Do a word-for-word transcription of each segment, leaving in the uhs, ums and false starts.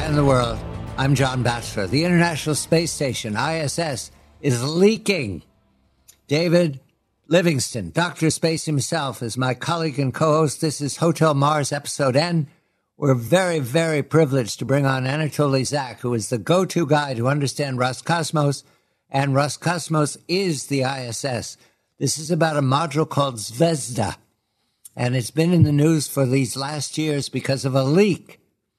Why in the world? I'm John Batchelor. The International Space Station, I S S, is leaking. David Livingston, Doctor Space himself, is my colleague and co-host. This is Hotel Mars Episode N. We're very, very privileged to bring on Anatoly Zak, who is the go-to guy to understand Roscosmos, and Roscosmos is the I S S. This is about a module called Zvezda, and it's been in the news for these last years because of a leak.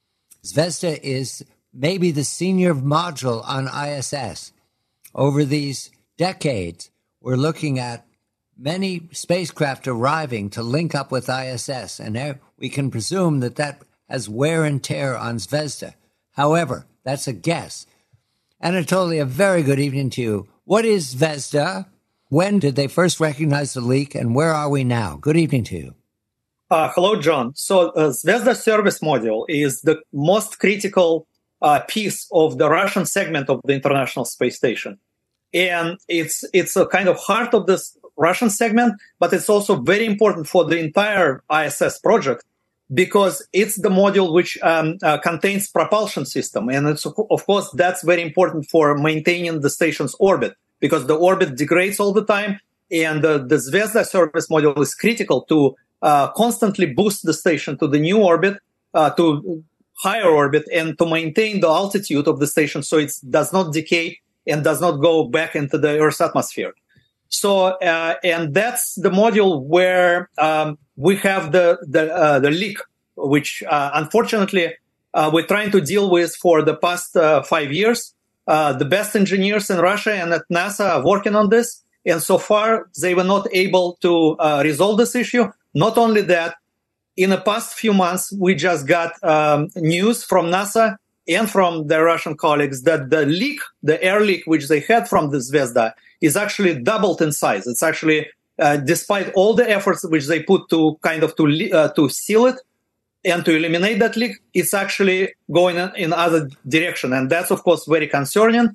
Zvezda is maybe the senior module on I S S. Over these decades, we're looking at many spacecraft arriving to link up with I S S, and we can presume that that has wear and tear on Zvezda. However, that's a guess. Anatoly, a very good evening to you. What is Zvezda? When did they first recognize the leak, and where are we now? Good evening to you. Uh, hello, John. So uh, Zvezda service module is the most critical uh, piece of the Russian segment of the International Space Station. And it's it's a kind of heart of this Russian segment, but it's also very important for the entire I S S project because it's the module which um, uh, contains propulsion system. And it's, of course, that's very important for maintaining the station's orbit because the orbit degrades all the time. And uh, the Zvezda service module is critical to Uh, constantly boost the station to the new orbit, uh, to higher orbit, and to maintain the altitude of the station so it does not decay and does not go back into the Earth's atmosphere. So, uh, and that's the module where um, we have the the, uh, the leak, which uh, unfortunately uh, we're trying to deal with for the past uh, five years. Uh, the best engineers in Russia and at NASA are working on this, and so far they were not able to uh, resolve this issue. Not only that, in the past few months, we just got um, news from NASA and from their Russian colleagues that the leak, the air leak, which they had from the Zvezda, is actually doubled in size. It's actually, uh, despite all the efforts which they put to kind of to uh, to seal it and to eliminate that leak, it's actually going in other direction, and that's of course very concerning.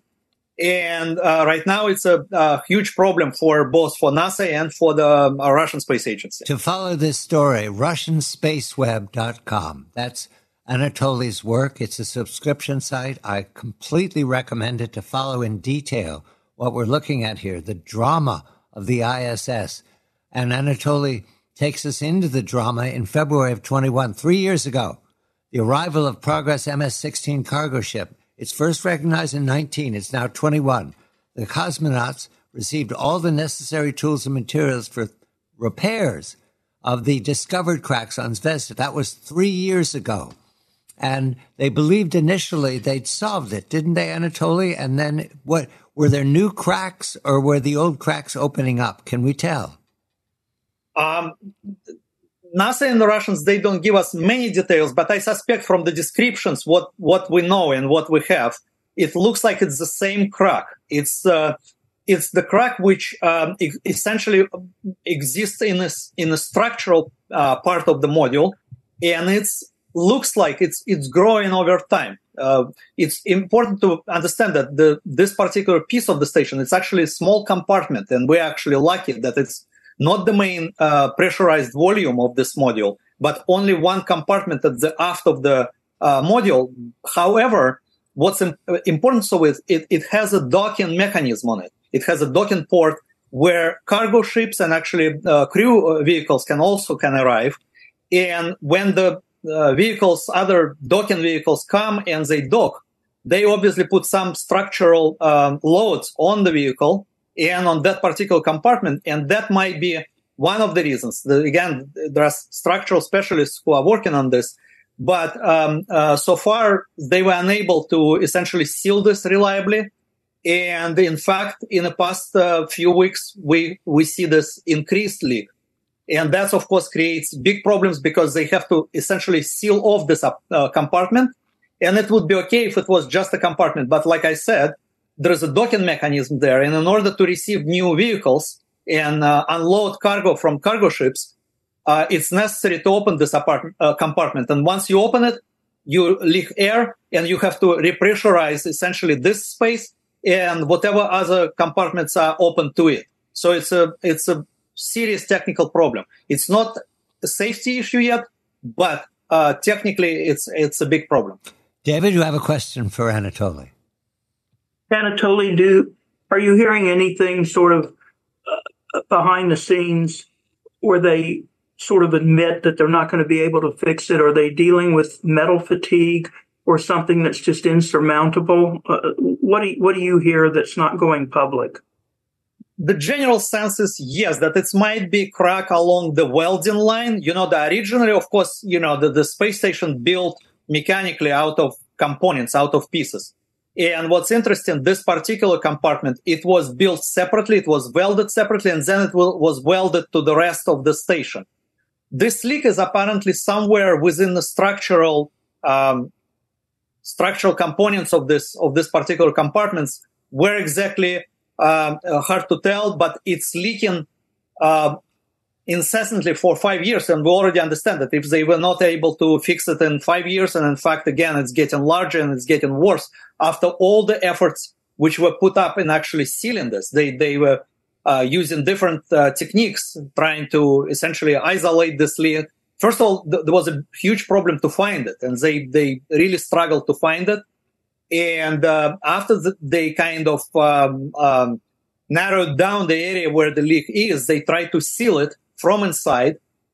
And uh, right now, it's a, a huge problem for both for NASA and for the uh, Russian Space Agency. To follow this story, Russian Space Web dot com. That's Anatoly's work. It's a subscription site. I completely recommend it to follow in detail what we're looking at here, the drama of the I S S. And Anatoly takes us into the drama in February of twenty-one, three years ago. The arrival of Progress M S sixteen cargo ship. It's first recognized in nineteen. It's now twenty-one. The cosmonauts received all the necessary tools and materials for repairs of the discovered cracks on Zvezda. That was three years ago. And they believed initially they'd solved it, didn't they, Anatoly? And then what? Were there new cracks or were the old cracks opening up? Can we tell? Um, NASA and the Russians, they don't give us many details, but I suspect from the descriptions, what, what we know and what we have, it looks like it's the same crack. It's uh, it's the crack which um, e- essentially exists in a, in a structural uh, part of the module, and it looks like it's it's growing over time. Uh, it's important to understand that the this particular piece of the station, it's actually a small compartment, and we're actually lucky that it's not the main uh, pressurized volume of this module, but only one compartment at the aft of the uh, module. However, what's im- important so is it, it has a docking mechanism on it. It has a docking port where cargo ships and actually uh, crew vehicles can also can arrive. And when the uh, vehicles, other docking vehicles come and they dock, they obviously put some structural um, loads on the vehicle and on that particular compartment, and that might be one of the reasons. The, again, there are structural specialists who are working on this, but um, uh, so far they were unable to essentially seal this reliably. And in fact, in the past uh, few weeks, we we see this increased leak, and that of course creates big problems because they have to essentially seal off this uh, compartment. And it would be okay if it was just a compartment, but like I said, there is a docking mechanism there, and in order to receive new vehicles and uh, unload cargo from cargo ships, uh, it's necessary to open this apart- uh, compartment. And once you open it, you leak air, and you have to repressurize essentially this space and whatever other compartments are open to it. So it's a it's a serious technical problem. It's not a safety issue yet, but uh, technically it's it's a big problem. David, you have a question for Anatoly. Anatoly, do are you hearing anything sort of uh, behind the scenes where they sort of admit that they're not going to be able to fix it? Are they dealing with metal fatigue or something that's just insurmountable? Uh, what do you, what do you hear that's not going public? The general sense is, yes, that it might be crack along the welding line. You know, the originally, of course, you know, the, the space station built mechanically out of components, out of pieces. And what's interesting, this particular compartment, it was built separately, it was welded separately, and then it was welded to the rest of the station. This leak is apparently somewhere within the structural um, structural components of this of this particular compartments. Where exactly, um, hard to tell, but it's leaking uh, incessantly for five years, and we already understand that if they were not able to fix it in five years, and in fact, again, it's getting larger and it's getting worse after all the efforts which were put up in actually sealing this. They they were uh, using different uh, techniques, trying to essentially isolate this leak. First of all, th- there was a huge problem to find it, and they they really struggled to find it. And uh, after the, they kind of um, um, narrowed down the area where the leak is, they tried to seal it from inside.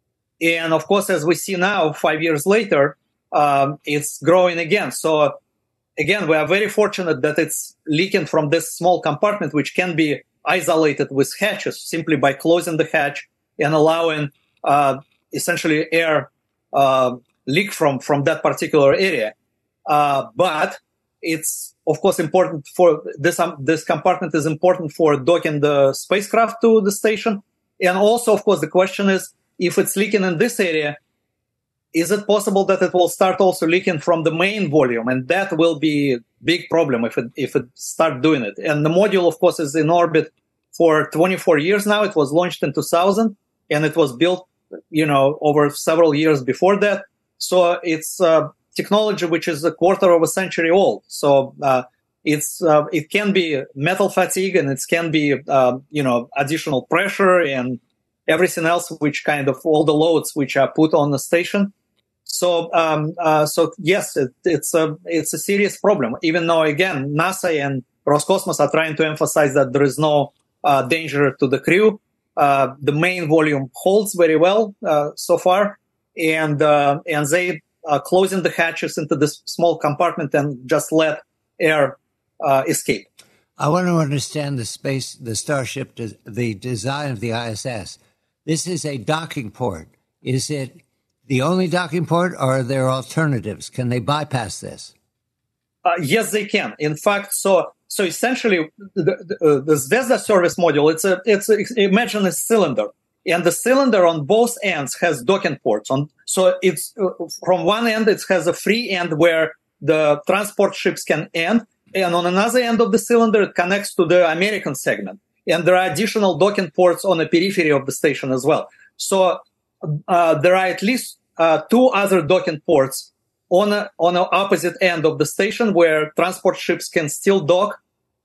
And of course, as we see now, five years later, um, it's growing again. So again, we are very fortunate that it's leaking from this small compartment, which can be isolated with hatches simply by closing the hatch and allowing uh, essentially air uh, leak from, from that particular area. Uh, but it's, of course, important for this, um, this compartment is important for docking the spacecraft to the station. And also, of course, the question is, if it's leaking in this area, is it possible that it will start also leaking from the main volume? And that will be a big problem if it, if it start doing it. And the module, of course, is in orbit for twenty-four years now. It was launched in two thousand, and it was built, you know, over several years before that. So it's uh, technology which is a quarter of a century old. So uh, it's uh, it can be metal fatigue, and it can be uh, you know additional pressure and everything else, which kind of all the loads which are put on the station. So um, uh, so yes, it, it's a it's a serious problem. Even though again NASA and Roscosmos are trying to emphasize that there is no uh, danger to the crew. Uh, the main volume holds very well uh, so far, and uh, and they are closing the hatches into this small compartment and just let air uh, escape. I want to understand the space, the Starship, the design of the I S S. This is a docking port. Is it the only docking port, or are there alternatives? Can they bypass this? Uh, yes, they can. In fact, so so essentially, the, the, uh, the Zvezda service module, it's a it's a, imagine a cylinder, and the cylinder on both ends has docking ports. On so it's uh, from one end it has a free end where the transport ships can end, and on another end of the cylinder it connects to the American segment. And there are additional docking ports on the periphery of the station as well. So uh, there are at least uh, two other docking ports on a, on the opposite end of the station where transport ships can still dock.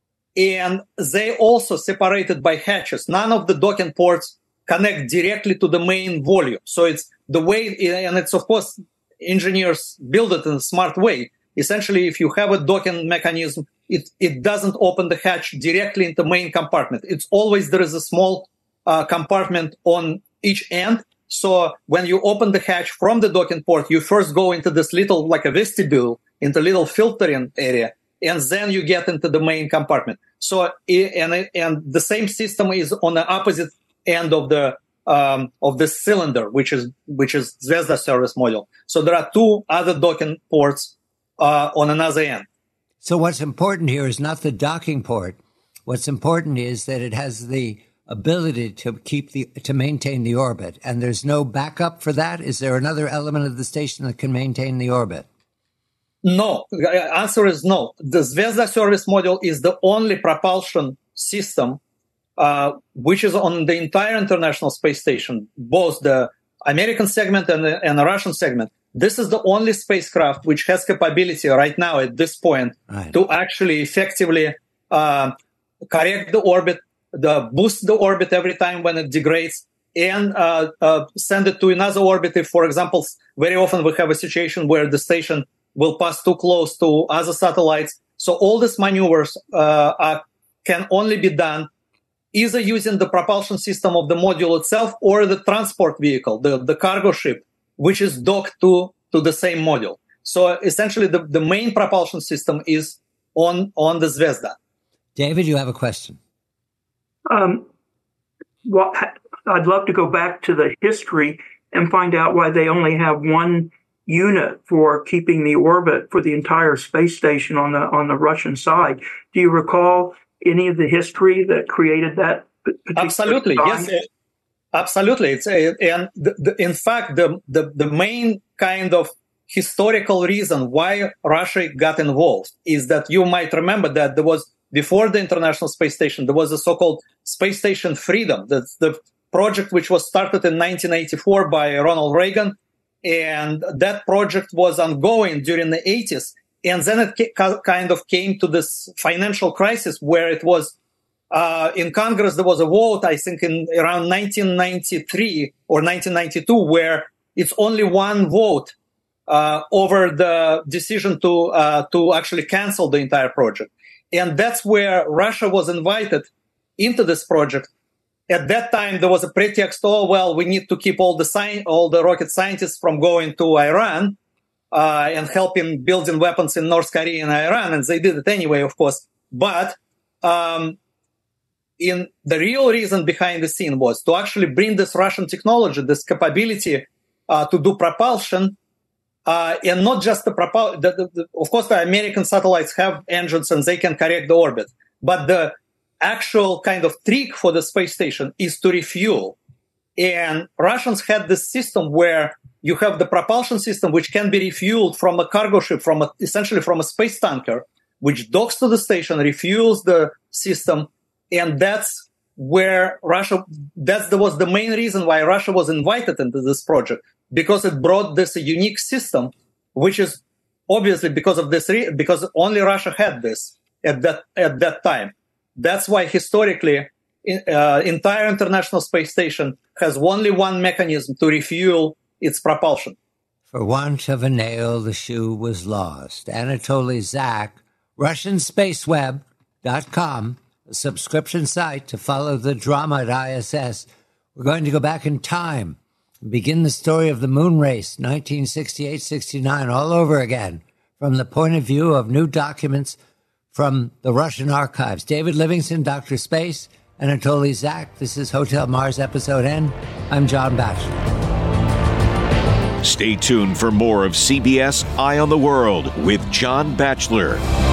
And they also separated by hatches. None of the docking ports connect directly to the main volume. So it's the way, and it's of course, engineers build it in a smart way. Essentially, if you have a docking mechanism, it, it doesn't open the hatch directly into the main compartment. It's always there is a small uh, compartment on each end. So when you open the hatch from the docking port, you first go into this little, like a vestibule, into little filtering area, and then you get into the main compartment. So, and, and the same system is on the opposite end of the um, of the cylinder, which is which is Zvezda service module. So there are two other docking ports Uh, on another end. So what's important here is not the docking port. What's important is that it has the ability to keep the to maintain the orbit, and there's no backup for that. Is there another element of the station that can maintain the orbit? No. The answer is no. The Zvezda service module is the only propulsion system uh, which is on the entire International Space Station, both the American segment and the, and the Russian segment. This is the only spacecraft which has capability right now at this point right. to actually effectively uh, correct the orbit, the boost the orbit every time when it degrades, and uh, uh, send it to another orbit. If, for example, very often we have a situation where the station will pass too close to other satellites. So all these maneuvers uh, are, can only be done either using the propulsion system of the module itself or the transport vehicle, the, the cargo ship, which is docked to, to the same module. So essentially, the, the main propulsion system is on, on the Zvezda. David, you have a question. Um, well, I'd love to go back to the history and find out why they only have one unit for keeping the orbit for the entire space station on the on the Russian side. Do you recall any of the history that created that? Absolutely, design? Yes, absolutely. It's a, and the, the, in fact, the, the the main kind of historical reason why Russia got involved is that you might remember that there was, before the International Space Station, there was a so-called Space Station Freedom. That's the project which was started in nineteen eighty-four by Ronald Reagan. And that project was ongoing during the eighties. And then it ca- kind of came to this financial crisis where it was, uh, in Congress, there was a vote, I think in around nineteen ninety-three or nineteen ninety-two, where it's only one vote uh, over the decision to, uh, to actually cancel the entire project. And that's where Russia was invited into this project. At that time, there was a pretext, oh, well, we need to keep all the sci- all the rocket scientists from going to Iran uh, and helping building weapons in North Korea and Iran. And they did it anyway, of course. But um, in the real reason behind the scene was to actually bring this Russian technology, this capability uh, to do propulsion, uh, and not just the propulsion. Of course, the American satellites have engines and they can correct the orbit. But the actual kind of trick for the space station is to refuel. And Russians had this system where you have the propulsion system, which can be refueled from a cargo ship, from a, essentially from a space tanker, which docks to the station, refuels the system. And that's where Russia, that's the, was the main reason why Russia was invited into this project, because it brought this unique system, which is obviously because of this, re- because only Russia had this at that, at that time. That's why historically, uh, entire International Space Station has only one mechanism to refuel its propulsion. For want of a nail, the shoe was lost. Anatoly Zak, Russian Space Web dot com, a subscription site to follow the drama at I S S. We're going to go back in time and begin the story of the moon race, nineteen sixty-eight sixty-nine, all over again, from the point of view of new documents from the Russian archives. David Livingston, Doctor Space, Anatoly Zak. This is Hotel Mars Episode N. I'm John Batchelor. Stay tuned for more of C B S Eye on the World with John Batchelor.